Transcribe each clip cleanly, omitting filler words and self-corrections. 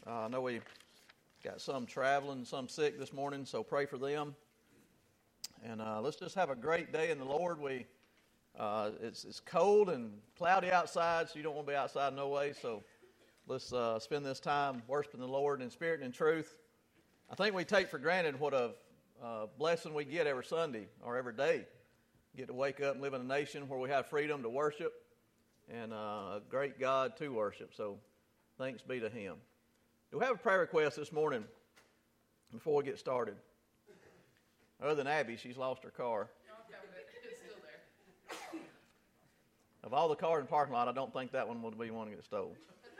I know we got some traveling, some sick this morning, so pray for them. And let's just have a great day in the Lord. It's cold and cloudy outside, so you don't want to be outside no way. So let's spend this time worshiping the Lord in spirit and in truth. I think we take for granted what a blessing we get every Sunday or every day. Get to wake up and live in a nation where we have freedom to worship and a great God to worship. So thanks be to Him. Do we have a prayer request this morning before we get started? Other than Abby, she's lost her car. It's still there. Of all the cars in the parking lot, I don't think that one would be one to get stolen.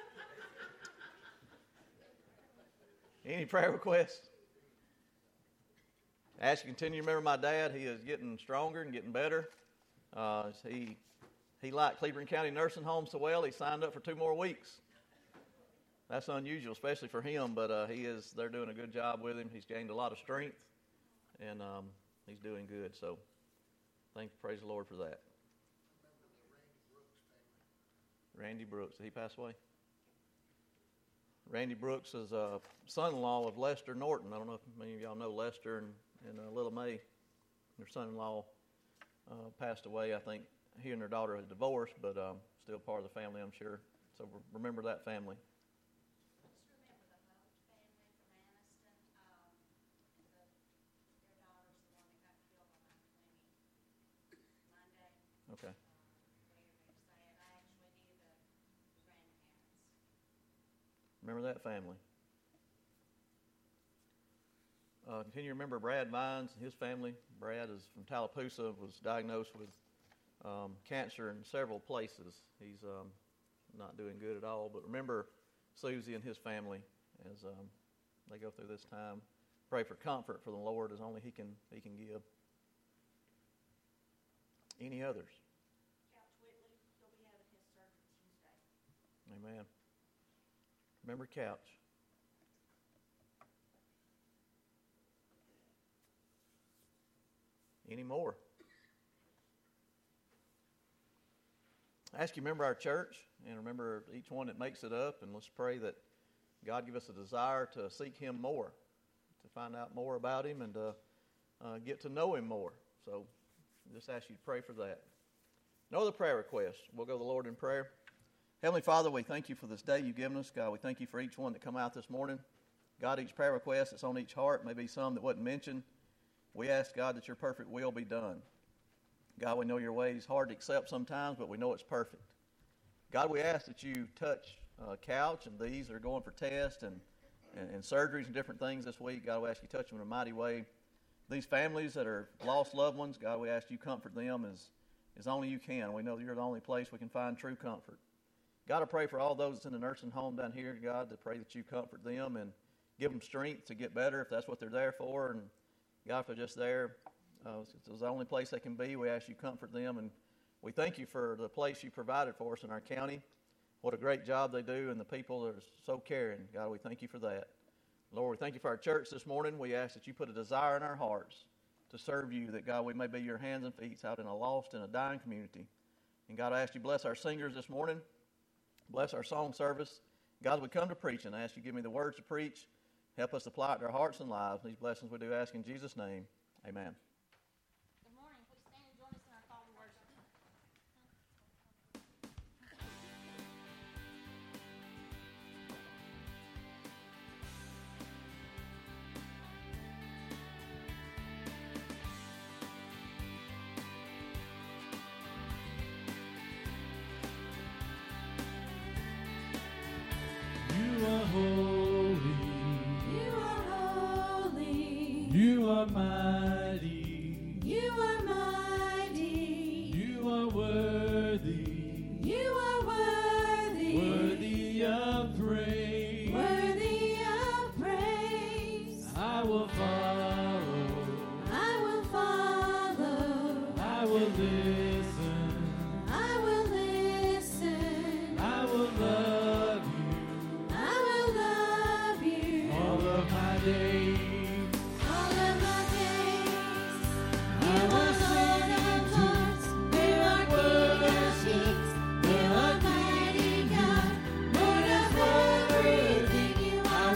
Any prayer requests? I ask you to continue to remember my dad. He is getting stronger and getting better. He liked Cleveland County Nursing Home so well, he signed up for 2 more weeks. That's unusual, especially for him, but they're doing a good job with him. He's gained a lot of strength, and he's doing good. So praise the Lord for that. Randy Brooks, did he pass away? Randy Brooks is a son-in-law of Lester Norton. I don't know if many of y'all know Lester and Little May. Their son-in-law passed away. I think he and their daughter had divorced, but still part of the family, I'm sure. So remember that family. Okay. Remember that family. Continue to remember Brad Vines and his family. Brad is from Tallapoosa, was diagnosed with cancer in several places. He's not doing good at all. But remember Susie and his family as they go through this time. Pray for comfort for the Lord as only He can give. Any others? Couch Whitley, he'll be having his surgery Tuesday. Amen. Remember Couch. Any more? I ask you to remember our church and remember each one that makes it up, and let's pray that God give us a desire to seek Him more, to find out more about Him and to get to know Him more. So just ask you to pray for that. No other prayer requests. We'll go to the Lord in prayer. Heavenly Father, we thank You for this day You've given us. God, we thank You for each one that come out this morning. God, each prayer request that's on each heart, maybe some that wasn't mentioned. We ask, God, that Your perfect will be done. God, we know Your way is hard to accept sometimes, but we know it's perfect. God, we ask that You touch Couch and these that are going for tests and surgeries and different things this week. God, we ask You touch them in a mighty way. These families that are lost loved ones, God, we ask You comfort them as only You can. We know You're the only place we can find true comfort. God, I pray for all those in the nursing home down here, God, to pray that You comfort them and give them strength to get better if that's what they're there for. And God, if they're just there, it's the only place they can be. We ask You comfort them, and we thank You for the place You provided for us in our county. What a great job they do, and the people that are so caring. God, we thank You for that. Lord, we thank You for our church this morning. We ask that You put a desire in our hearts to serve You, that, God, we may be Your hands and feet out in a lost and a dying community. And, God, I ask You bless our singers this morning. Bless our song service. God, as we come to preaching, I ask You give me the words to preach. Help us apply it to our hearts and lives. These blessings we do ask in Jesus' name. Amen. Good morning. Please stand and join us in our call to worship. You are holy. You are holy. You are mighty. You are mighty. You are worthy. You are worthy. Worthy of praise. Worthy of praise. I will follow. I will follow. I will listen. I will listen. I will love You I will love You all of my days. all of my days. You I are will Lord sing of to lords. You are King of worship. kings. You are mighty God. Lord of everything. You are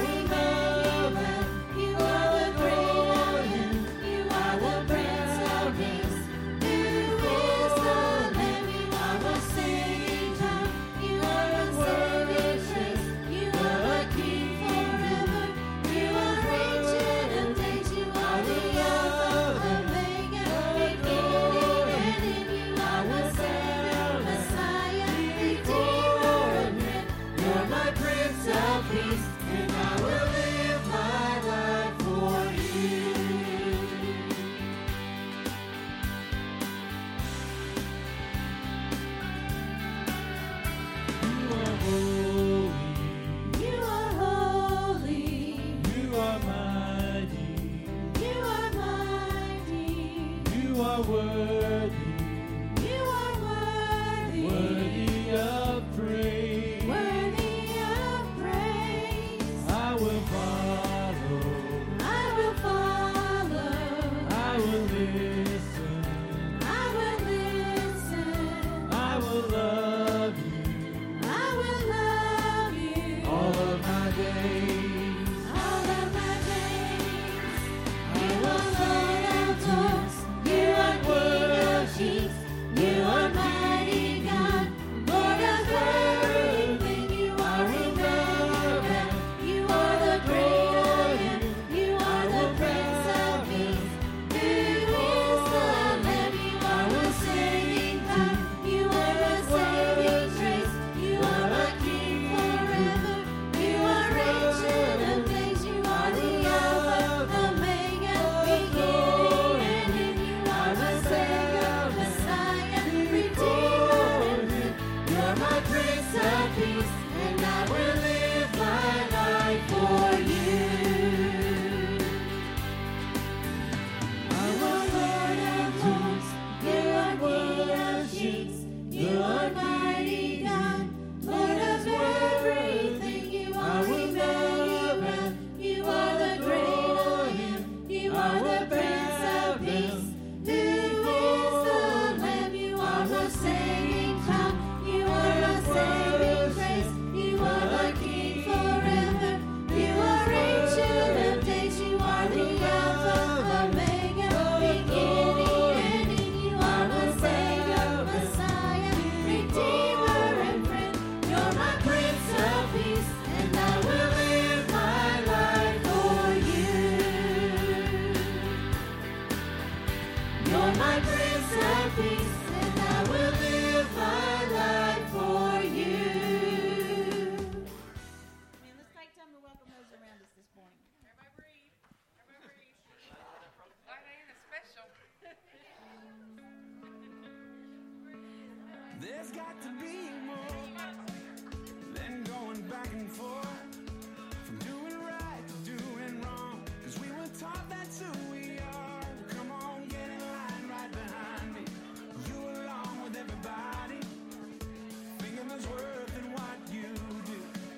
There's got to be more than going back and forth, from doing right to doing wrong, 'cause we were taught that's who we are. Come on, get in line right behind me. You along with everybody, thinking there's worth in what you do.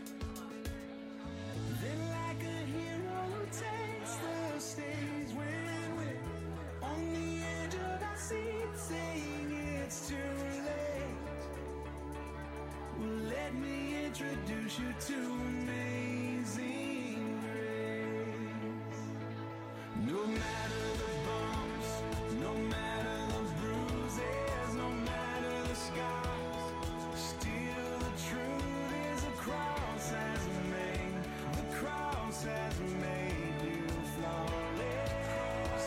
Then like a hero who takes the stage when we're on the edge of our seat, saying it's too late. Well, let me introduce you to Amazing Grace. No matter the bumps, no matter the bruises, no matter the scars, still the truth is the cross has made you flawless.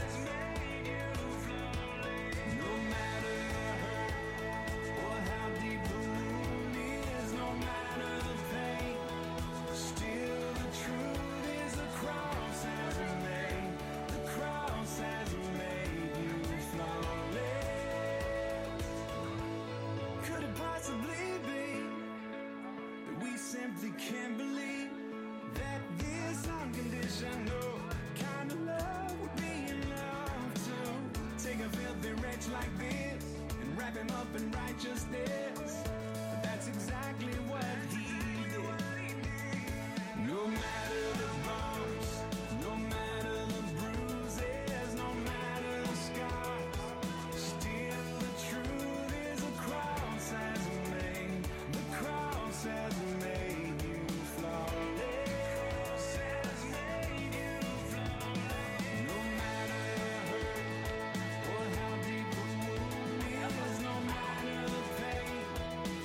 No matter the hurt or how deep the wound is, no matter the pain, still the truth is the cross has made you flawless. Could it possibly be that we simply can't believe that this unconditional kind of love would be enough to take a filthy wretch like this and wrap him up in righteousness? But that's exactly what he did. No matter the bumps, no matter the bruises, no matter the scars, still the truth is the cross has made you flawless. No matter the hurt or how deep the wound is, no matter the pain,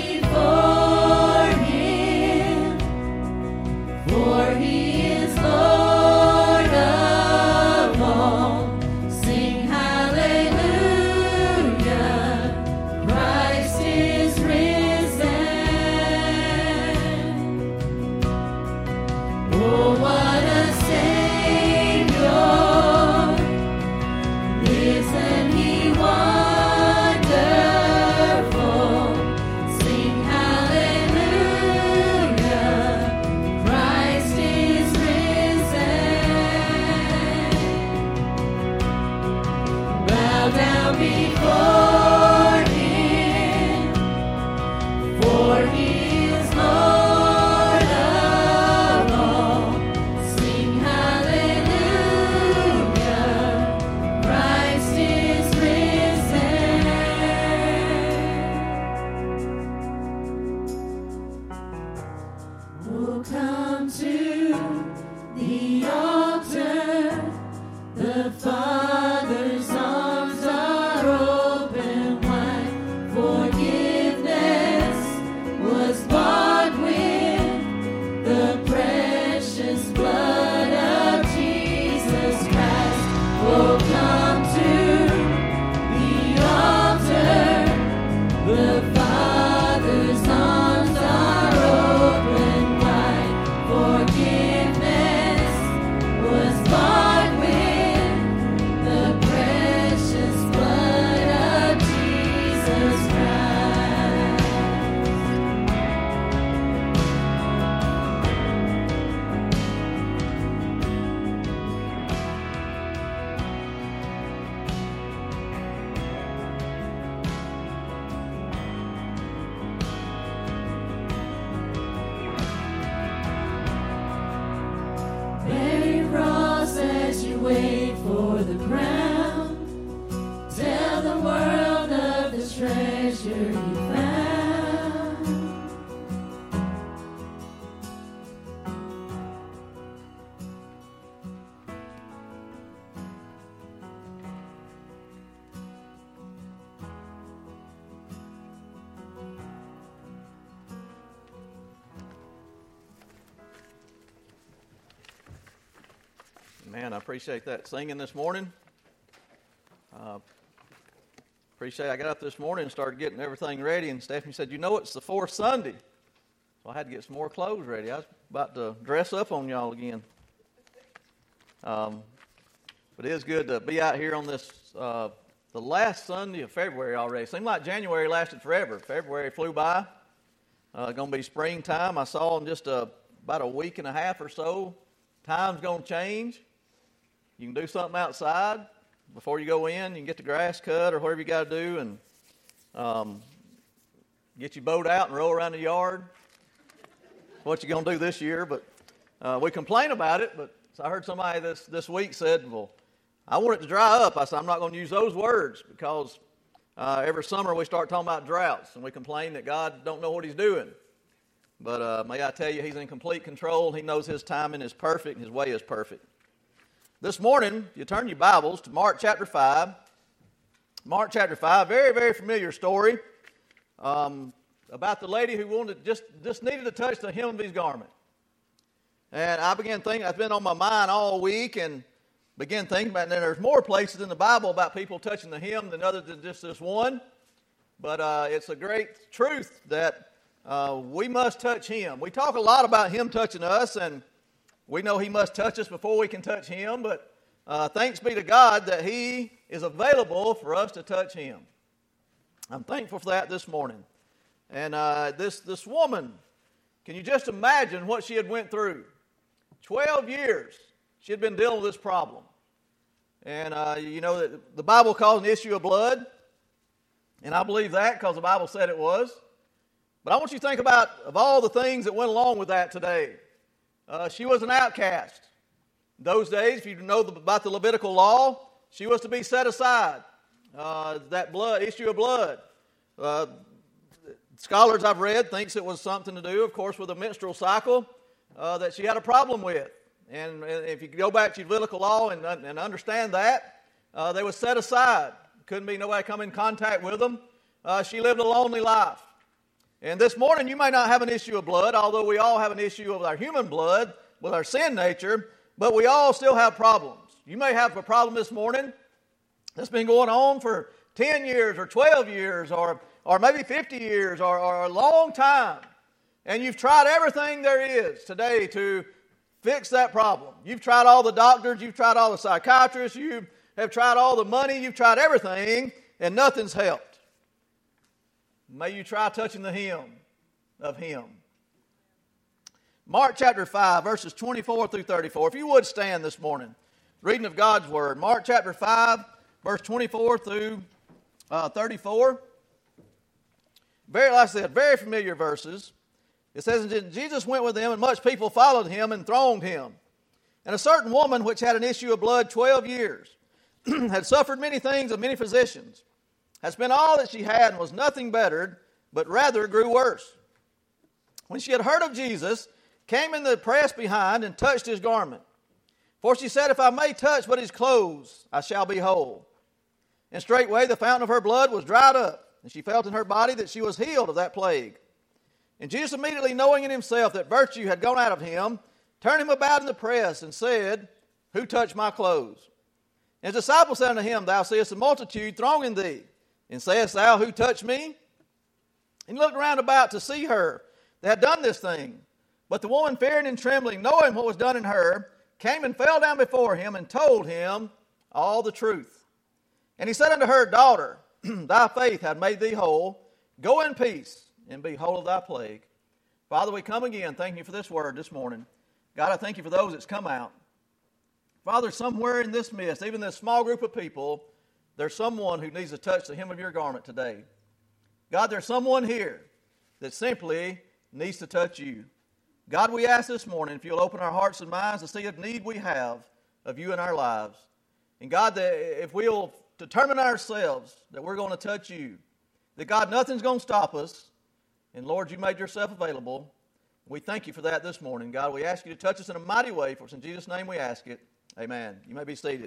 before him, for he is Lord of all. Sing hallelujah, Christ is risen. Oh, what a Savior, isn't he wonderful? Sing hallelujah, Christ is risen. Bow down before him, for he is Lord of all. Sing hallelujah, Christ is risen. Oh, come to the altar. The Father's arms are open wide. Forgiveness was bought with the precious blood of Jesus Christ. Oh, come to the altar. The Father's arms are open wide. Forgiveness was bought with the precious blood of Jesus Christ. Bear your cross as you wait for the crown. Tell the world of the treasure you found. Man, I appreciate that singing this morning. Appreciate I got up this morning and started getting everything ready, and Stephanie said, it's the fourth Sunday. So I had to get some more clothes ready. I was about to dress up on y'all again. But it is good to be out here on this, the last Sunday of February already. Seemed like January lasted forever. February flew by. Going to be springtime. I saw in just about a week and a half or so, time's going to change. You can do something outside before you go in. You can get the grass cut or whatever you got to do, and get your boat out and roll around the yard. What you going to do this year? But we complain about it. But so I heard somebody this week said, "Well, I want it to dry up." I said, "I'm not going to use those words because every summer we start talking about droughts and we complain that God don't know what He's doing." But may I tell you, He's in complete control. He knows His timing is perfect and His way is perfect. This morning, you turn your Bibles to Mark chapter 5. Mark chapter 5, very, very familiar story about the lady who wanted just needed to touch the hem of His garment. And I began thinking, that's been on my mind all week, and began thinking about it. And there's more places in the Bible about people touching the hem than other than just this one. But it's a great truth that we must touch Him. We talk a lot about Him touching us, and we know He must touch us before we can touch Him, but thanks be to God that He is available for us to touch Him. I'm thankful for that this morning. And this woman, can you just imagine what she had went through? 12 years she had been dealing with this problem. And the Bible calls it an issue of blood, and I believe that because the Bible said it was. But I want you to think about of all the things that went along with that today. She was an outcast. In those days, if you know about the Levitical law, she was to be set aside. That issue of blood. Scholars I've read thinks it was something to do, of course, with a menstrual cycle that she had a problem with. And if you go back to Levitical law and understand that, they were set aside. Couldn't be nobody come in contact with them. She lived a lonely life. And this morning you may not have an issue of blood, although we all have an issue of our human blood, with our sin nature, but we all still have problems. You may have a problem this morning that's been going on for 10 years or 12 years or maybe 50 years or a long time. And you've tried everything there is today to fix that problem. You've tried all the doctors, you've tried all the psychiatrists, you have tried all the money, you've tried everything, and nothing's helped. May you try touching the hem of Him. Mark chapter 5, verses 24 through 34. If you would stand this morning, reading of God's Word. Mark chapter 5, verse 24 through 34. Like I said, very familiar verses. It says, and Jesus went with them, and much people followed him and thronged him. And a certain woman which had an issue of blood 12 years, had suffered many things of many physicians, had spent all that she had and was nothing bettered, but rather grew worse. When she had heard of Jesus, came in the press behind and touched his garment. For she said, if I may touch but his clothes, I shall be whole. And straightway the fountain of her blood was dried up, and she felt in her body that she was healed of that plague. And Jesus, immediately knowing in himself that virtue had gone out of him, turned him about in the press and said, who touched my clothes? And his disciples said unto him, thou seest a multitude thronging thee, and sayest thou, who touched me? And he looked around about to see her that had done this thing. But the woman, fearing and trembling, knowing what was done in her, came and fell down before him and told him all the truth. And he said unto her, daughter, thy faith hath made thee whole. Go in peace, and be whole of thy plague. Father, we come again. Thank you for this word this morning. God, I thank you for those that's come out. Father, somewhere in this midst, even this small group of people, there's someone who needs to touch the hem of your garment today. God, there's someone here that simply needs to touch you. God, we ask this morning if you'll open our hearts and minds to see a need we have of you in our lives. And God, that if we'll determine ourselves that we're going to touch you, that God, nothing's going to stop us. And Lord, you made yourself available. We thank you for that this morning. God, we ask you to touch us in a mighty way. For it's in Jesus' name we ask it. Amen. You may be seated.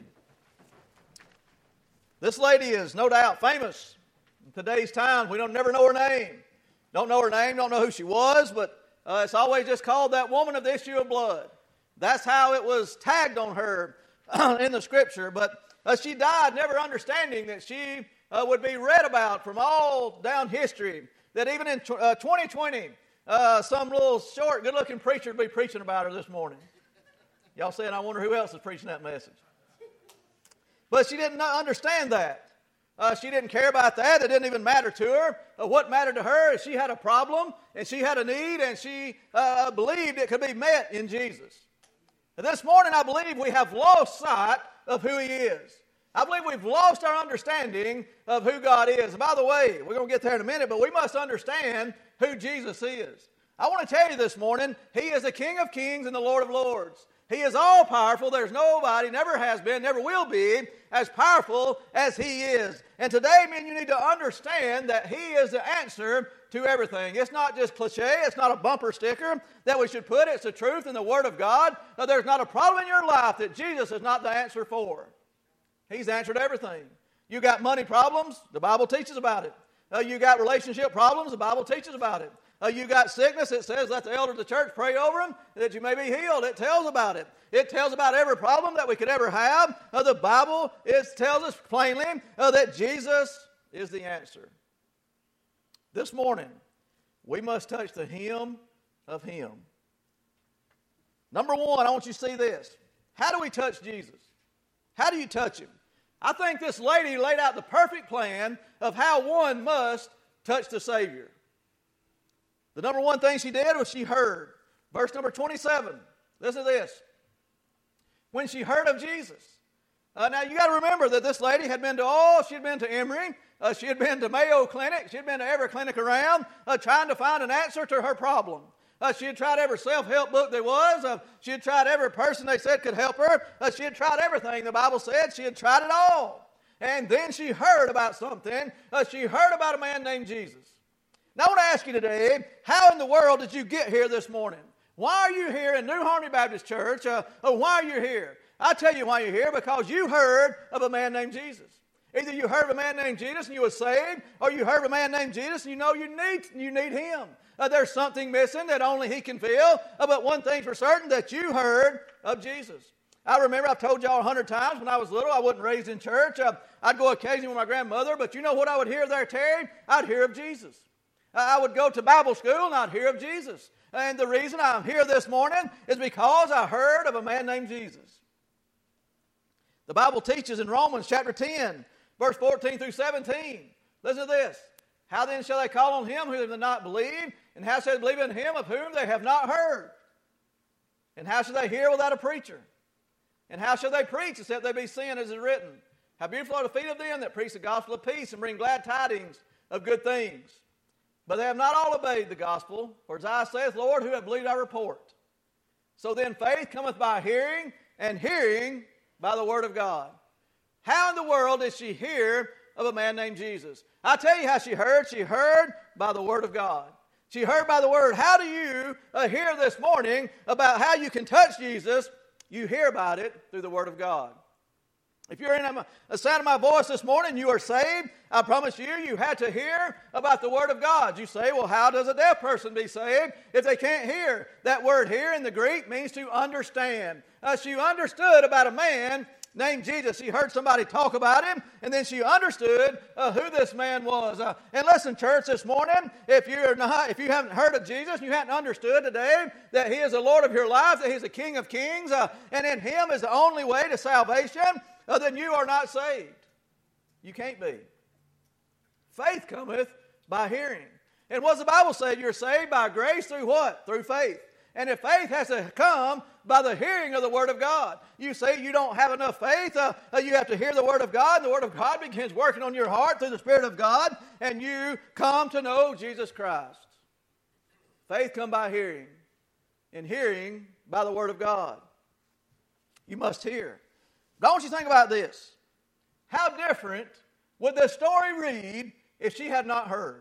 This lady is no doubt famous in today's time. We never know her name. Don't know her name, don't know who she was, but it's always just called that woman of the issue of blood. That's how it was tagged on her in the Scripture. But she died never understanding that she would be read about from all down history. That even in 2020, some little short, good-looking preacher would be preaching about her this morning. Y'all saying, I wonder who else is preaching that message. But she didn't understand that. She didn't care about that. It didn't even matter to her. What mattered to her is she had a problem, and she had a need, and she believed it could be met in Jesus. And this morning, I believe we have lost sight of who He is. I believe we've lost our understanding of who God is. And by the way, we're going to get there in a minute, but we must understand who Jesus is. I want to tell you this morning, He is the King of Kings and the Lord of Lords. He is all-powerful. There's nobody, never has been, never will be, as powerful as He is. And today, men, you need to understand that He is the answer to everything. It's not just cliche. It's not a bumper sticker that we should put. It's the truth in the Word of God. There's not a problem in your life that Jesus is not the answer for. He's answered everything. You got money problems, the Bible teaches about it. You got relationship problems, the Bible teaches about it. You got sickness, it says let the elder of the church pray over them that you may be healed. It tells about it. It tells about every problem that we could ever have. The Bible tells us plainly that Jesus is the answer. This morning, we must touch the hem of Him. Number one, I want you to see this. How do we touch Jesus? How do you touch Him? I think this lady laid out the perfect plan of how one must touch the Savior. The number one thing she did was she heard. Verse number 27. Listen to this. When she heard of Jesus. Now you got to remember that this lady had been to she'd been to Emory. She had been to Mayo Clinic. She had been to every clinic around trying to find an answer to her problem. She had tried every self-help book there was. She had tried every person they said could help her. She had tried everything the Bible said. She had tried it all. And then she heard about something. She heard about a man named Jesus. Now I want to ask you today, how in the world did you get here this morning? Why are you here in New Harmony Baptist Church? Why are you here? I'll tell you why you're here, because you heard of a man named Jesus. Either you heard of a man named Jesus and you were saved, or you heard of a man named Jesus and you know you need him. There's something missing that only he can fill. But one thing's for certain, that you heard of Jesus. I remember, I've told y'all 100 times, when I was little, I wasn't raised in church. I'd go occasionally with my grandmother, but you know what I would hear there, Terry? I'd hear of Jesus. I would go to Bible school and I'd hear of Jesus. And the reason I'm here this morning is because I heard of a man named Jesus. The Bible teaches in Romans chapter 10, verse 14 through 17. Listen to this. How then shall they call on him who have not believed? And how shall they believe in him of whom they have not heard? And how shall they hear without a preacher? And how shall they preach except they be sent, as is written? How beautiful are the feet of them that preach the gospel of peace and bring glad tidings of good things. But they have not all obeyed the gospel. For Isaiah saith, Lord, who hath believed our report? So then faith cometh by hearing, and hearing by the word of God. How in the world did she hear of a man named Jesus? I'll tell you how she heard. She heard by the word of God. She heard by the word. How do you hear this morning about how you can touch Jesus? You hear about it through the word of God. If you're in the sound of my voice this morning, you are saved. I promise you had to hear about the word of God. You say, well, how does a deaf person be saved if they can't hear? That word here in the Greek means to understand. She understood about a man named Jesus. She heard somebody talk about him, and then she understood who this man was. And listen, church, this morning, if you haven't heard of Jesus, you haven't understood today that he is the Lord of your life, that he's the King of kings, and in him is the only way to salvation, then you are not saved. You can't be. Faith cometh by hearing. And what does the Bible say? You're saved by grace through what? Through faith. And if faith has to come by the hearing of the Word of God. You say you don't have enough faith. You have to hear the Word of God. And the Word of God begins working on your heart through the Spirit of God. And you come to know Jesus Christ. Faith comes by hearing. And hearing by the Word of God. You must hear. Don't you think about this. How different would this story read if she had not heard?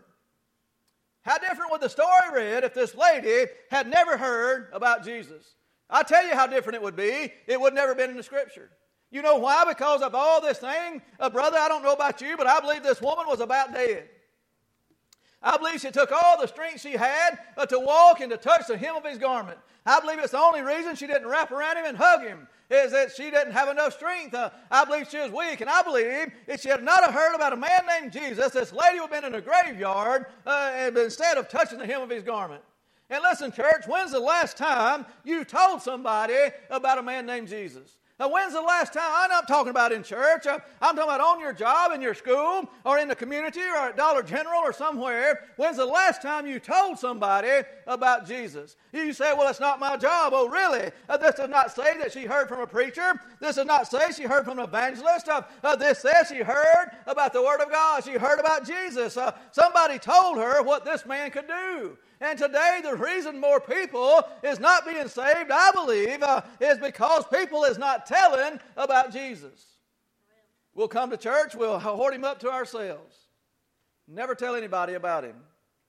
How different would the story read if this lady had never heard about Jesus? I'll tell you how different it would be. It would never been in the Scripture. You know why? Because of all this thing, brother, I don't know about you, but I believe this woman was about dead. I believe she took all the strength she had to walk and to touch the hem of his garment. I believe it's the only reason she didn't wrap around him and hug him, is that she didn't have enough strength. I believe she was weak, and I believe if she had not heard about a man named Jesus, this lady would have been in a graveyard instead of touching the hem of his garment. And listen, church, when's the last time you told somebody about a man named Jesus? Now, when's the last time? I'm not talking about in church. I'm talking about on your job, in your school, or in the community, or at Dollar General, or somewhere. When's the last time you told somebody about Jesus? You say, well, it's not my job. Oh, really? This does not say that she heard from a preacher. This does not say she heard from an evangelist. This says she heard about the Word of God. She heard about Jesus. Somebody told her what this man could do. And today, the reason more people is not being saved, I believe, is because people is not telling about Jesus. We'll come to church, we'll hoard him up to ourselves. Never tell anybody about him.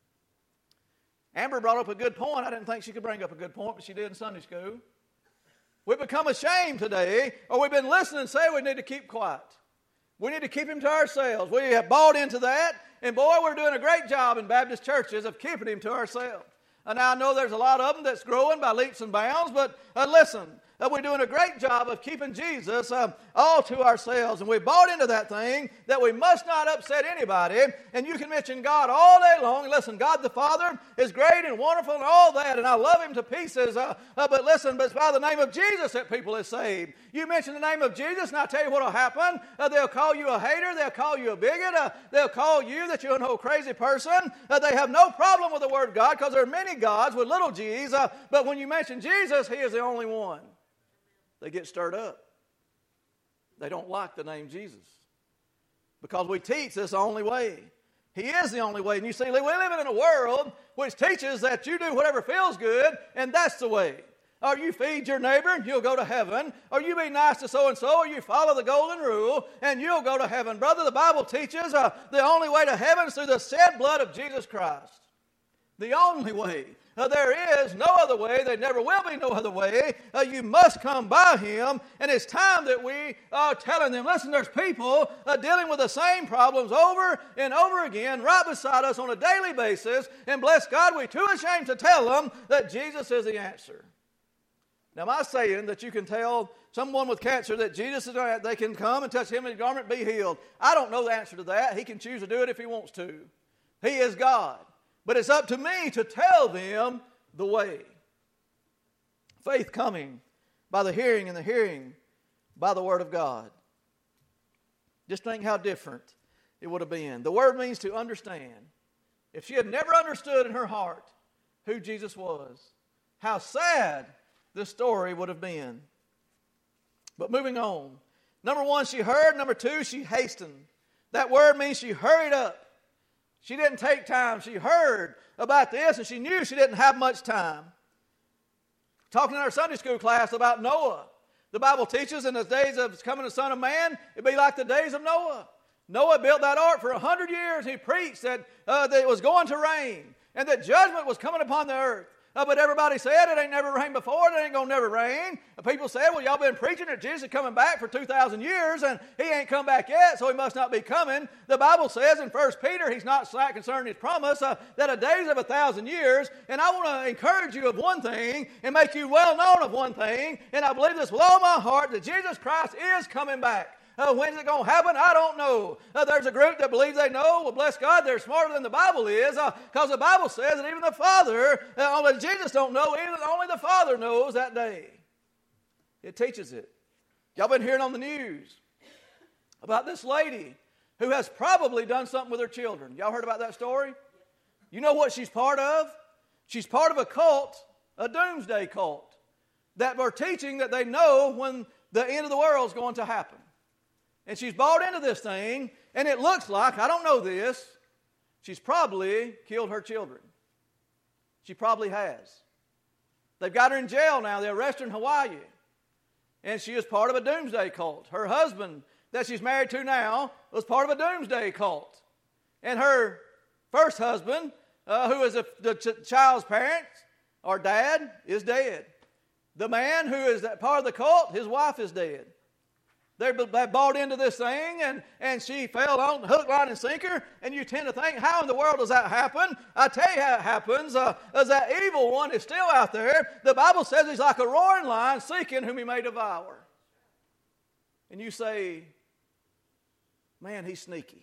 Amber brought up a good point. I didn't think she could bring up a good point, but she did in Sunday school. We've become ashamed today, or we've been listening and say we need to keep quiet. We need to keep him to ourselves. We have bought into that. And boy, we're doing a great job in Baptist churches of keeping him to ourselves. And I know there's a lot of them that's growing by leaps and bounds, but listen, we're doing a great job of keeping Jesus all to ourselves. And we bought into that thing that we must not upset anybody. And you can mention God all day long. And listen, God the Father is great and wonderful and all that, and I love him to pieces. But listen, but it's by the name of Jesus that people is saved. You mention the name of Jesus, and I'll tell you what will happen. They'll call you a hater. They'll call you a bigot. They'll call you that you're an old crazy person. They have no problem with the word God because there are many gods with little g's. But when you mention Jesus, he is the only one. They get stirred up. They don't like the name Jesus. Because we teach this the only way. He is the only way. And you see, we live in a world which teaches that you do whatever feels good, and that's the way. Or you feed your neighbor and you'll go to heaven. Or you be nice to so-and-so, or you follow the golden rule and you'll go to heaven. Brother, the Bible teaches the only way to heaven is through the shed blood of Jesus Christ. The only way. There is no other way. There never will be no other way. You must come by Him. And it's time that we are telling them, listen, there's people dealing with the same problems over and over again right beside us on a daily basis. And bless God, we're too ashamed to tell them that Jesus is the answer. Now, am I saying that you can tell someone with cancer that Jesus is the they can come and touch Him in His garment, be healed? I don't know the answer to that. He can choose to do it if He wants to. He is God. But it's up to me to tell them the way. Faith coming by the hearing, and the hearing by the Word of God. Just think how different it would have been. The word means to understand. If she had never understood in her heart who Jesus was, how sad this story would have been. But moving on. Number one, she heard. Number two, she hastened. That word means she hurried up. She didn't take time. She heard about this, and she knew she didn't have much time. Talking in our Sunday school class about Noah. The Bible teaches in the days of coming the Son of Man, it'd be like the days of Noah. Noah built that ark for 100 years. He preached that it was going to rain and that judgment was coming upon the earth. But everybody said it ain't never rained before. It ain't going to never rain. And people said, well, y'all been preaching that Jesus is coming back for 2,000 years, and He ain't come back yet, so He must not be coming. The Bible says in 1 Peter, He's not slack concerning His promise, that a day's of 1,000 years. And I want to encourage you of one thing and make you well known of one thing, and I believe this with all my heart, that Jesus Christ is coming back. When's it going to happen? I don't know. There's a group that believes they know. Well, bless God, they're smarter than the Bible is, because the Bible says that even the Father, only Jesus don't know, only the Father knows that day. It teaches it. Y'all been hearing on the news about this lady who has probably done something with her children. Y'all heard about that story? You know what she's part of? She's part of a cult, a doomsday cult, that are teaching that they know when the end of the world is going to happen. And she's bought into this thing, and it looks like, I don't know this, she's probably killed her children. She probably has. They've got her in jail now. They arrested her in Hawaii. And she is part of a doomsday cult. Her husband that she's married to now was part of a doomsday cult. And her first husband, who is the child's parent or dad, is dead. The man who is part of the cult, his wife is dead. They bought into this thing, and she fell on hook, line, and sinker. And you tend to think, how in the world does that happen? I tell you how it happens. As that evil one is still out there. The Bible says he's like a roaring lion seeking whom he may devour. And you say, man, he's sneaky.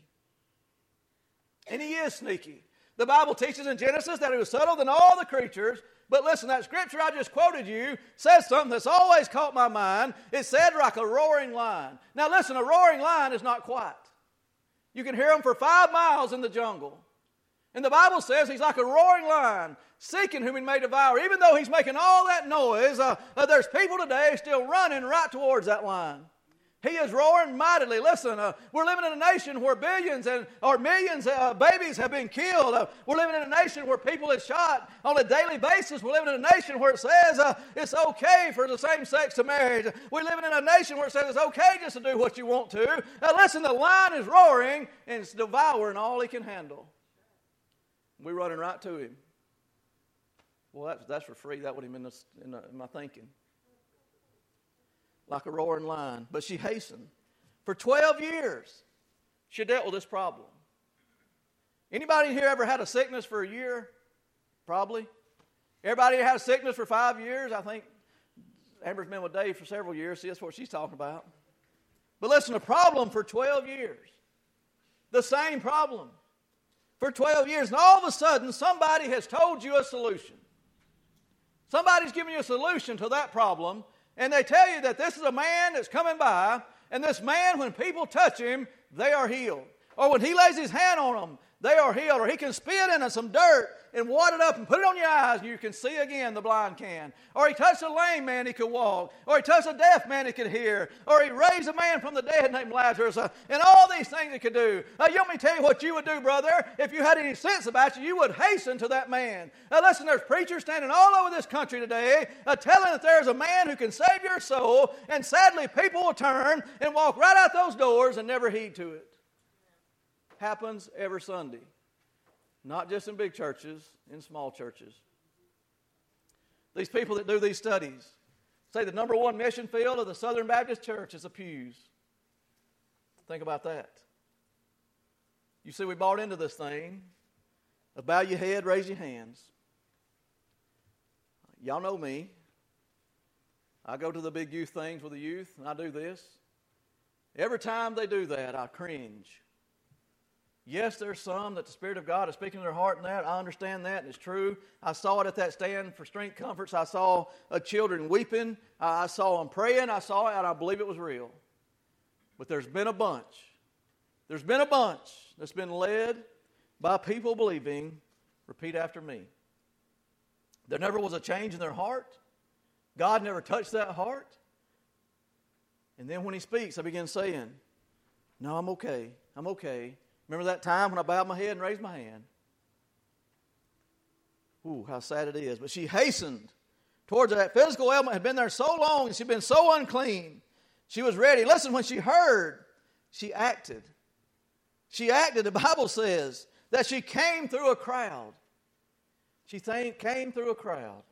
And he is sneaky. The Bible teaches in Genesis that he was subtle than all the creatures. But listen, that scripture I just quoted you says something that's always caught my mind. It said like a roaring lion. Now listen, a roaring lion is not quiet. You can hear him for 5 miles in the jungle. And the Bible says he's like a roaring lion, seeking whom he may devour. Even though he's making all that noise, there's people today still running right towards that lion. He is roaring mightily. Listen, we're living in a nation where billions or millions of babies have been killed. We're living in a nation where people are shot on a daily basis. We're living in a nation where it says it's okay for the same sex to marry. We're living in a nation where it says it's okay just to do what you want to. Listen, the lion is roaring and it's devouring all he can handle. We're running right to him. Well, that's for free. That would have been in my thinking. Like a roaring lion. But she hastened. For 12 years, she dealt with this problem. Anybody here ever had a sickness for a year? Probably. Everybody had a sickness for 5 years? I think Amber's been with Dave for several years. See, that's what she's talking about. But listen, a problem for 12 years. The same problem. For 12 years. And all of a sudden, somebody has told you a solution. Somebody's giving you a solution to that problem. And they tell you that this is a man that's coming by, and this man, when people touch him, they are healed. Or when he lays his hand on them, they are healed. Or he can spit into some dirt and wad it up and put it on your eyes, and you can see again, the blind can. Or he touched a lame man, he could walk. Or he touched a deaf man, he could hear. Or he raised a man from the dead named Lazarus. And all these things he could do. You want me to tell you what you would do, brother? If you had any sense about you, you would hasten to that man. Listen, there's preachers standing all over this country today telling that there's a man who can save your soul. And sadly, people will turn and walk right out those doors and never heed to it. Happens every Sunday. Not just in big churches, in small churches. These people that do these studies say the number one mission field of the Southern Baptist Church is the pews. Think about that. You see, we bought into this thing. Bow your head, raise your hands. Y'all know me. I go to the big youth things with the youth, and I do this. Every time they do that, I cringe. Yes, there's some that the Spirit of God is speaking to their heart in that. I understand that, and it's true. I saw it at that stand for Strength Comforts. I saw children weeping. I saw them praying. I saw it, and I believe it was real. But there's been a bunch. There's been a bunch that's been led by people believing, repeat after me. There never was a change in their heart. God never touched that heart. And then when He speaks, I begin saying, no, I'm okay. I'm okay. Remember that time when I bowed my head and raised my hand? Ooh, how sad it is. But she hastened towards that physical ailment had been there so long and she'd been so unclean. She was ready. Listen, when she heard, she acted. She acted. The Bible says that she came through a crowd. She came through a crowd.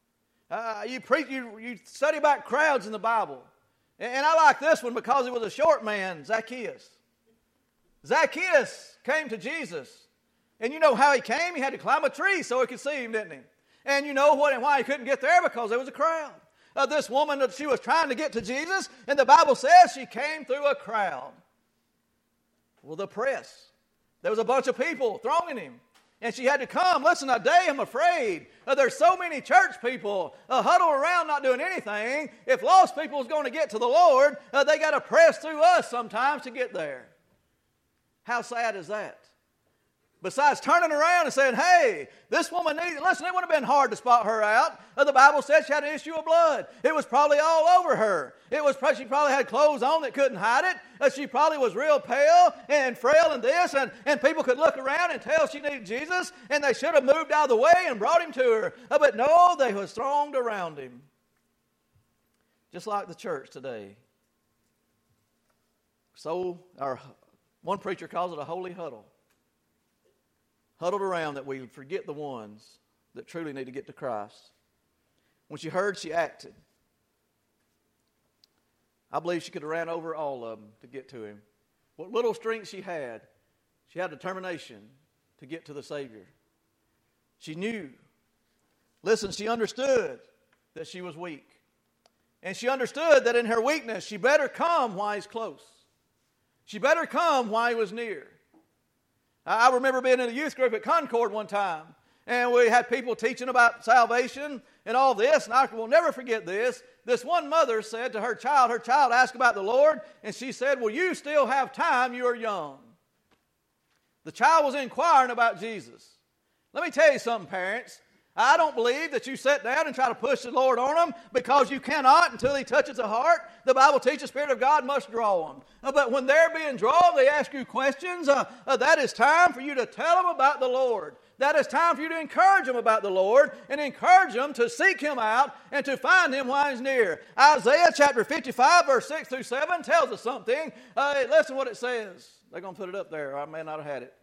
You study about crowds in the Bible. And I like this one because it was a short man, Zacchaeus. Zacchaeus came to Jesus. And you know how he came? He had to climb a tree so he could see him, didn't he? And you know what and why he couldn't get there? Because there was a crowd. This woman, she was trying to get to Jesus, and the Bible says she came through a crowd. Well, the press. There was a bunch of people thronging him. And she had to come. Listen, today I'm afraid there's so many church people huddled around not doing anything. If lost people is going to get to the Lord, they got to press through us sometimes to get there. How sad is that? Besides turning around and saying, hey, this woman needs, listen, it would have been hard to spot her out. The Bible says she had an issue of blood. It was probably all over her. She probably had clothes on that couldn't hide it. She probably was real pale and frail and this, and people could look around and tell she needed Jesus, and they should have moved out of the way and brought him to her. But no, they was thronged around him. Just like the church today. So, one preacher calls it a holy huddle. Huddled around that we forget the ones that truly need to get to Christ. When she heard, she acted. I believe she could have ran over all of them to get to him. What little strength she had determination to get to the Savior. She knew. Listen, she understood that she was weak. And she understood that in her weakness, she better come while he's close. She better come while he was near. I remember being in a youth group at Concord one time, and we had people teaching about salvation and all this, and I will never forget this. This one mother said to her child asked about the Lord, and she said, well, you still have time, you are young. The child was inquiring about Jesus. Let me tell you something, parents. I don't believe that you sit down and try to push the Lord on them because you cannot until He touches the heart. The Bible teaches the Spirit of God must draw them. But when they're being drawn, they ask you questions. That is time for you to tell them about the Lord. That is time for you to encourage them about the Lord and encourage them to seek Him out and to find Him while He's near. Isaiah chapter 55, verse 6 through 7 tells us something. Listen what it says. They're going to put it up there. I may not have had it.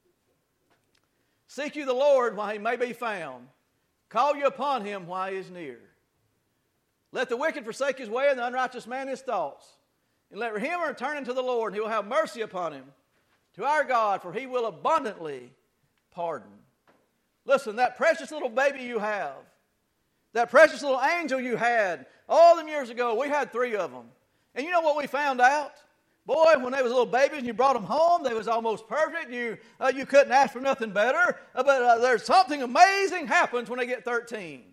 Seek you the Lord while He may be found. Call you upon Him while He is near. Let the wicked forsake his way and the unrighteous man his thoughts. And let him return unto the Lord, and He will have mercy upon him. To our God, for He will abundantly pardon. Listen, that precious little baby you have, that precious little angel you had, all them years ago, we had 3 of them. And you know what we found out? Boy, when they was little babies and you brought them home, they was almost perfect. You couldn't ask for nothing better. But there's something amazing happens when they get 13.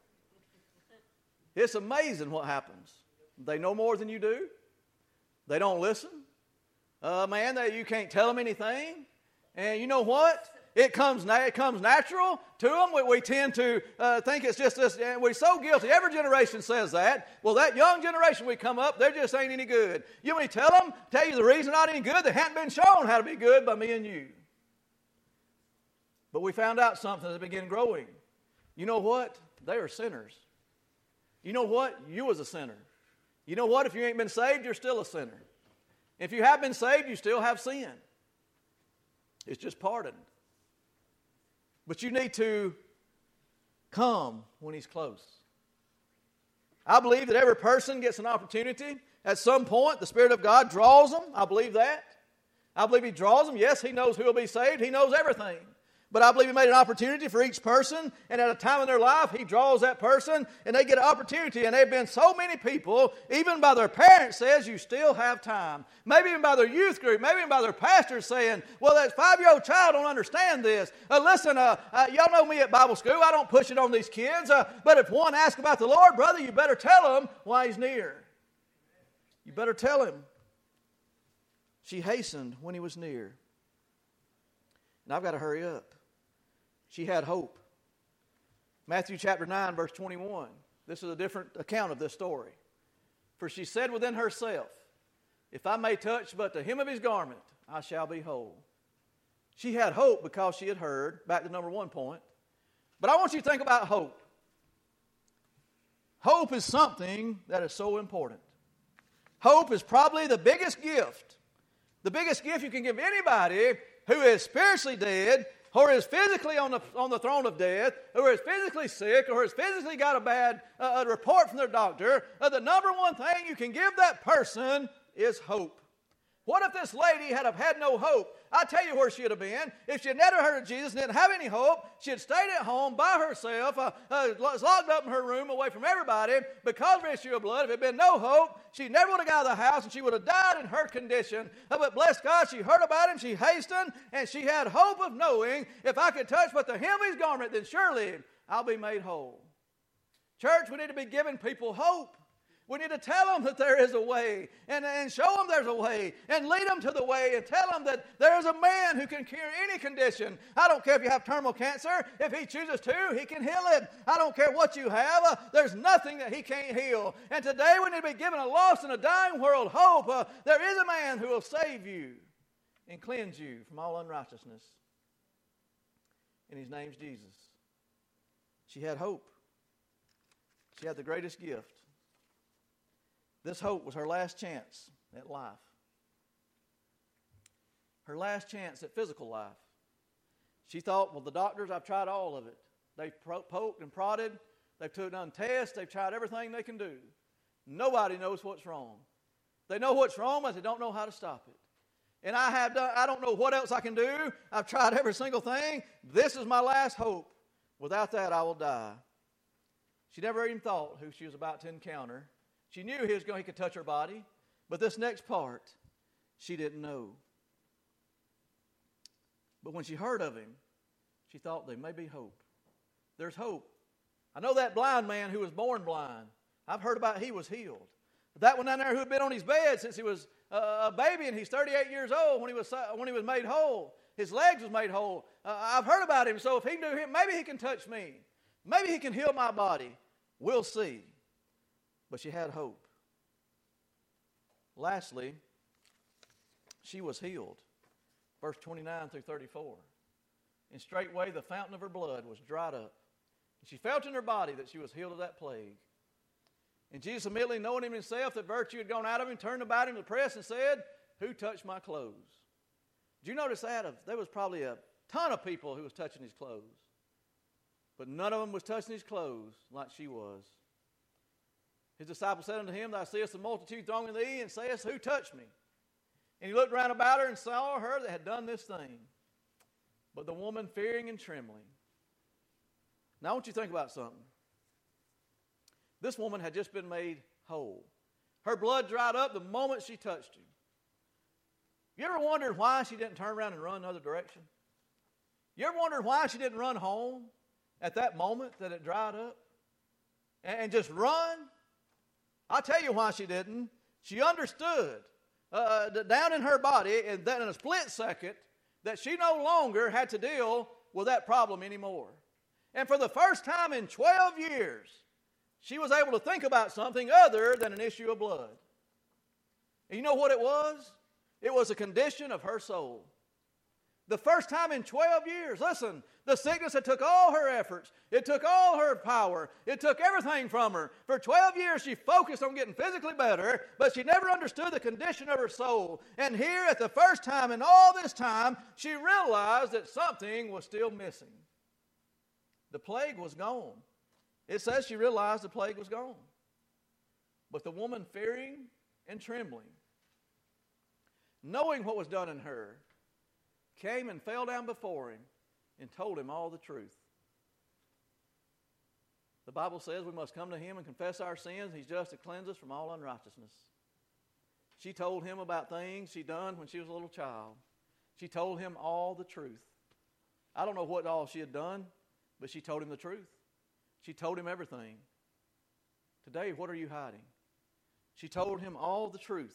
It's amazing what happens. They know more than you do. They don't listen. You can't tell them anything. And you know what? It comes natural to them. We tend to think it's just this. And we're so guilty. Every generation says that. Well, that young generation we come up, they just ain't any good. You want me to tell you the reason not any good? They hadn't been shown how to be good by me and you. But we found out something that began growing. You know what? They are sinners. You know what? You was a sinner. You know what? If you ain't been saved, you're still a sinner. If you have been saved, you still have sin. It's just pardoned. But you need to come when He's close. I believe that every person gets an opportunity. At some point, the Spirit of God draws them. I believe that. I believe He draws them. Yes, He knows who will be saved. He knows everything. But I believe He made an opportunity for each person, and at a time in their life, He draws that person, and they get an opportunity. And there have been so many people, even by their parents, says you still have time. Maybe even by their youth group, maybe even by their pastors saying, well, that 5-year-old child don't understand this. Listen, y'all know me at Bible school. I don't push it on these kids. But if one asks about the Lord, brother, you better tell him why He's near. You better tell him. She hastened when He was near. And I've got to hurry up. She had hope. Matthew chapter 9, verse 21. This is a different account of this story. For she said within herself, if I may touch but the hem of His garment, I shall be whole. She had hope because she had heard, back to number 1 point. But I want you to think about hope. Hope is something that is so important. Hope is probably the biggest gift. The biggest gift you can give anybody who is spiritually dead, or is physically on the throne of death, or is physically sick, or has physically got a bad report from their doctor. The number one thing you can give that person is hope. What if this lady had no hope? I tell you where she would have been. If she had never heard of Jesus and didn't have any hope, she had stayed at home by herself, locked up in her room away from everybody because of the issue of blood. If it had been no hope, she never would have got out of the house and she would have died in her condition. But bless God, she heard about Him, she hastened, and she had hope of knowing, if I could touch but the hem of His garment, then surely I'll be made whole. Church, we need to be giving people hope. We need to tell them that there is a way, and show them there's a way, and lead them to the way, and tell them that there is a man who can cure any condition. I don't care if you have terminal cancer. If He chooses to, He can heal it. I don't care what you have. There's nothing that He can't heal. And today we need to be giving a lost and a dying world hope. There is a man who will save you and cleanse you from all unrighteousness. And His name's Jesus. She had hope. She had the greatest gift. This hope was her last chance at life. Her last chance at physical life. She thought, well, the doctors, I've tried all of it. They've poked and prodded. They've done tests. They've tried everything they can do. Nobody knows what's wrong. They know what's wrong, but they don't know how to stop it. And I don't know what else I can do. I've tried every single thing. This is my last hope. Without that, I will die. She never even thought who she was about to encounter. She knew he could touch her body, but this next part, she didn't know. But when she heard of Him, she thought there may be hope. There's hope. I know that blind man who was born blind. I've heard about he was healed. But that one down there who had been on his bed since he was a baby, and he's 38 years old when he was made whole. His legs was made whole. I've heard about him, so if He knew him, maybe He can touch me. Maybe He can heal my body. We'll see. But she had hope. Lastly, she was healed. Verse 29 through 34. And straightway the fountain of her blood was dried up. And she felt in her body that she was healed of that plague. And Jesus, immediately knowing Him Himself, that virtue had gone out of Him, turned about Him to the press and said, who touched my clothes? Did you notice that? There was probably a ton of people who was touching His clothes. But none of them was touching His clothes like she was. His disciples said unto Him, Thou seest the multitude thronging thee, and sayest, who touched me? And He looked round about her and saw her that had done this thing. But the woman fearing and trembling. Now I want you to think about something. This woman had just been made whole. Her blood dried up the moment she touched Him. You ever wondered why she didn't turn around and run another direction? You ever wondered why she didn't run home at that moment that it dried up? And just run? I'll tell you why she didn't. She understood down in her body, and then in a split second, that she no longer had to deal with that problem anymore. And for the first time in 12 years, she was able to think about something other than an issue of blood. And you know what it was? It was a condition of her soul. The first time in 12 years, listen, the sickness had took all her efforts. It took all her power. It took everything from her. For 12 years, she focused on getting physically better, but she never understood the condition of her soul. And here, at the first time in all this time, she realized that something was still missing. The plague was gone. It says she realized the plague was gone. But the woman, fearing and trembling, knowing what was done in her, came and fell down before him and told him all the truth. The Bible says we must come to him and confess our sins. He's just to cleanse us from all unrighteousness. She told him about things she'd done when she was a little child. She told him all the truth. I don't know what all she had done, but she told him the truth. She told him everything. Today, what are you hiding? She told him all the truth.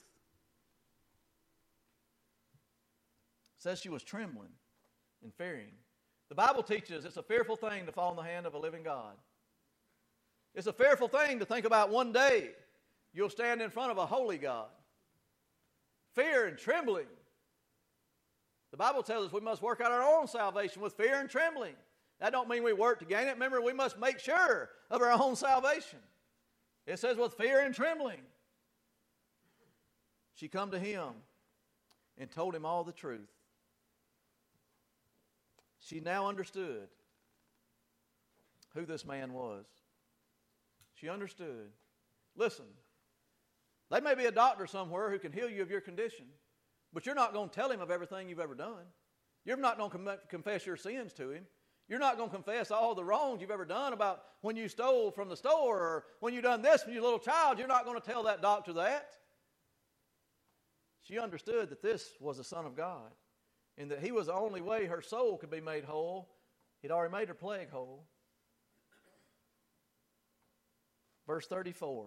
It says she was trembling and fearing. The Bible teaches it's a fearful thing to fall in the hand of a living God. It's a fearful thing to think about one day you'll stand in front of a holy God. Fear and trembling. The Bible tells us we must work out our own salvation with fear and trembling. That don't mean we work to gain it. Remember, we must make sure of our own salvation. It says with fear and trembling. She come to him and told him all the truth. She now understood who this man was. She understood. Listen, there may be a doctor somewhere who can heal you of your condition, but you're not going to tell him of everything you've ever done. You're not going to confess your sins to him. You're not going to confess all the wrongs you've ever done about when you stole from the store or when you done this when you were a little child. You're not going to tell that doctor that. She understood that this was the Son of God and that he was the only way her soul could be made whole. He'd already made her plague whole. Verse 34.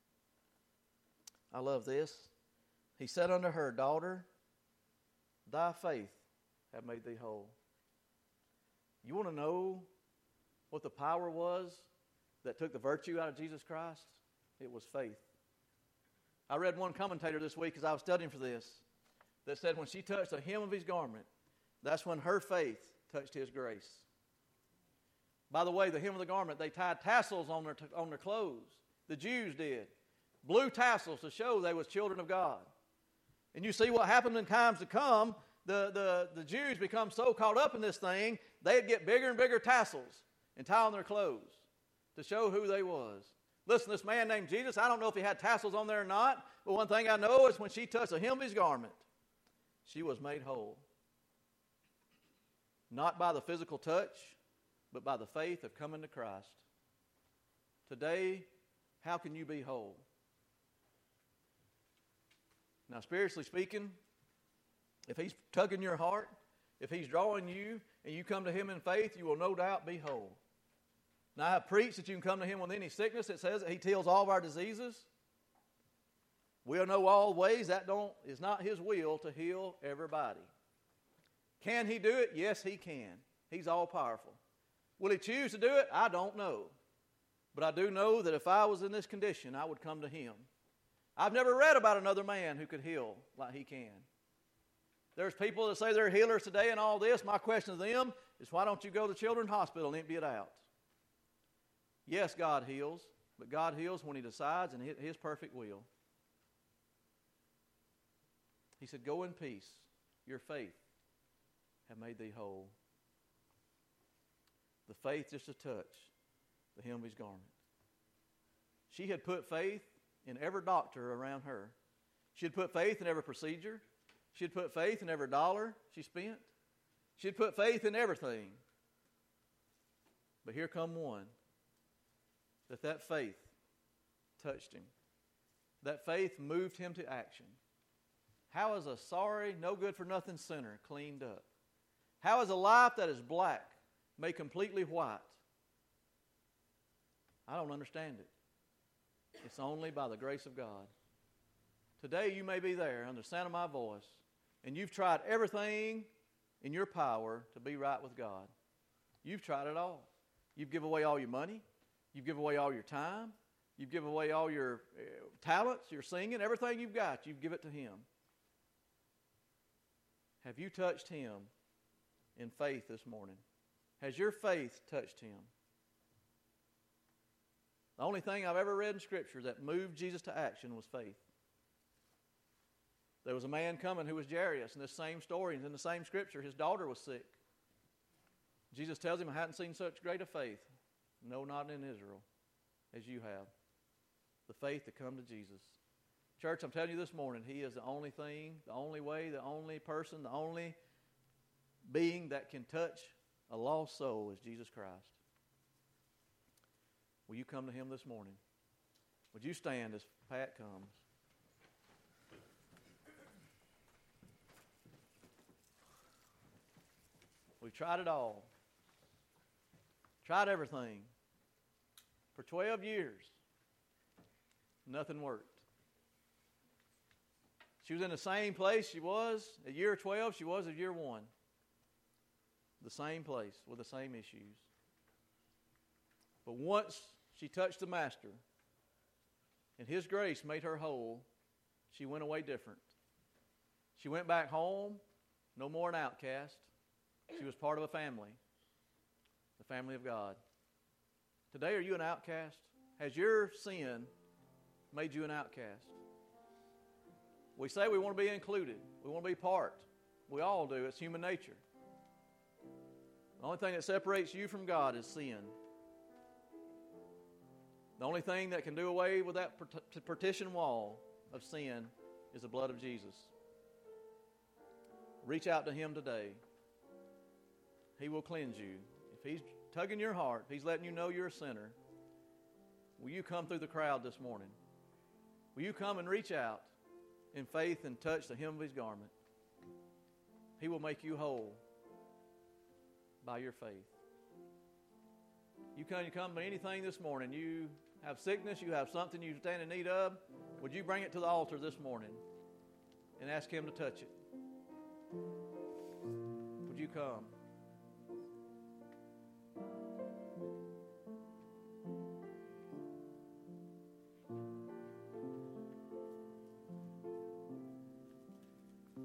I love this. He said unto her, Daughter, thy faith hath made thee whole. You want to know what the power was that took the virtue out of Jesus Christ? It was faith. I read one commentator this week as I was studying for this that said when she touched the hem of his garment, that's when her faith touched his grace. By the way, the hem of the garment, they tied tassels on their clothes. The Jews did. Blue tassels to show they was children of God. And you see what happened in times to come. The Jews become so caught up in this thing, they'd get bigger and bigger tassels and tie on their clothes to show who they was. Listen, this man named Jesus, I don't know if he had tassels on there or not, but one thing I know is when she touched the hem of his garment, she was made whole. Not by the physical touch, but by the faith of coming to Christ. Today, how can you be whole? Now, spiritually speaking, if he's tugging your heart, if he's drawing you, and you come to him in faith, you will no doubt be whole. Now, I have preached that you can come to him with any sickness. It says that he heals all of our diseases. We'll know all ways that is not his will to heal everybody. Can he do it? Yes, he can. He's all powerful. Will he choose to do it? I don't know. But I do know that if I was in this condition, I would come to him. I've never read about another man who could heal like he can. There's people that say they're healers today and all this. My question to them is, why don't you go to Children's Hospital and empty it out? Yes, God heals, but God heals when he decides in his perfect will. He said, go in peace. Your faith hath made thee whole. The faith just to touch the hem of his garment. She had put faith in every doctor around her. She had put faith in every procedure. She had put faith in every dollar she spent. She had put faith in everything. But here come one that faith touched him. That faith moved him to action. How is a sorry, no good for nothing sinner cleaned up? How is a life that is black made completely white? I don't understand it. It's only by the grace of God. Today you may be there under the sound of my voice, and you've tried everything in your power to be right with God. You've tried it all. You've given away all your money. You've given away all your time. You've given away all your talents, your singing, everything you've got, you've given it to him. Have you touched him in faith this morning? Has your faith touched him? The only thing I've ever read in Scripture that moved Jesus to action was faith. There was a man coming who was Jairus, in this same story, and in the same Scripture, his daughter was sick. Jesus tells him, I hadn't seen such great a faith, no, not in Israel, as you have. The faith to come to Jesus. Church, I'm telling you this morning, He is the only thing, the only way, the only person, the only being that can touch a lost soul is Jesus Christ. Will you come to Him this morning? Would you stand as Pat comes? We've tried it all. Tried everything. For 12 years, nothing worked. She was in the same place she was at year 12 she was at year 1. The same place with the same issues. But once she touched the Master and His grace made her whole, she went away different. She went back home, no more an outcast. She was part of a family, the family of God. Today, are you an outcast? Has your sin made you an outcast? We say we want to be included. We want to be part. We all do. It's human nature. The only thing that separates you from God is sin. The only thing that can do away with that partition wall of sin is the blood of Jesus. Reach out to Him today. He will cleanse you. If He's tugging your heart, if He's letting you know you're a sinner, will you come through the crowd this morning? Will you come and reach out in faith and touch the hem of His garment? He will make you whole by your faith. You come to anything this morning, you have sickness, you have something you stand in need of, would you bring it to the altar this morning and ask Him to touch it? Would you come?